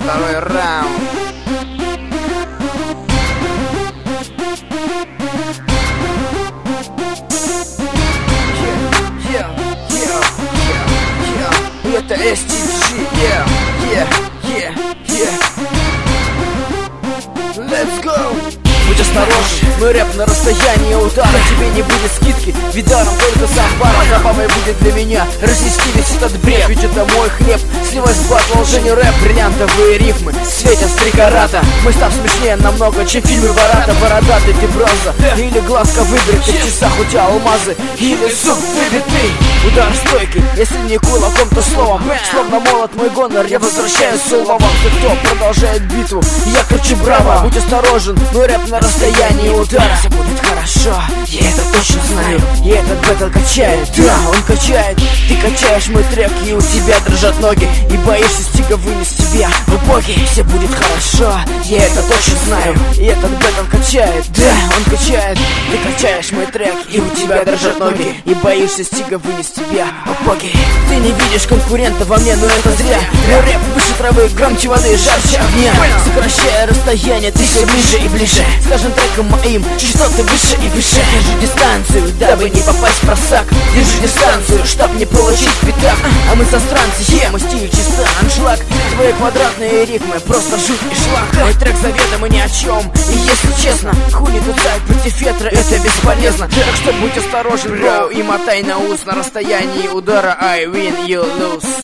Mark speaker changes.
Speaker 1: второй раунд. Это STG, Let's go! Будь осторожен, мой рэп на расстоянии удара. Тебе не будет скидки, ведь даром только сам пара. Забавой будет для меня разнести весь этот бред. Ведь это мой хлеб, сливай с батла, уже не рэп. Бриллиантовые рифмы светят с три карата. Мы став смешнее намного, чем в фильме Барата. Бородатый ты бронза, или глазка выбриты. В часах у тебя алмазы, или суп выбитый. Удар стойкий, если не кулаком, то словом. Словно молот мой гонор, я возвращаюсь с уловом. Кто продолжает битву, я кричу браво. Будь осторожен, мой рэп на расстоянии удара. Все будет хорошо, я это точно знаю. И этот бэтл качает, да, он качает. Ты качаешь мой трек, и у тебя дрожат ноги. И боишься стига вынести тебя в боги. Все будет хорошо, я это точно знаю. И этот бэтл качает, да, он качает. Ты качаешь мой трек, и у тебя дрожат ноги. И боишься стига вынести тебя в боги. Ты не видишь конкурента во мне, но это зря. Мой рэп выше травы, громче воды, жарче огня. Сокращая расстояние, ты все ближе и ближе. С каждым треком моим частоты выше и выше. Держи дистанцию, дабы не попасть в просак. Держи дистанцию, чтоб не получить пятак. А мы застранцы, мой стиль чисто аншлаг. Твои квадратные рифмы просто жуть и шлак. Мой трек заведомо ни о чем. И если честно, хули тут сайт против ветра, это бесполезно. Так что будь осторожен, бро, и мотай на ус. На расстоянии удара I win, you lose.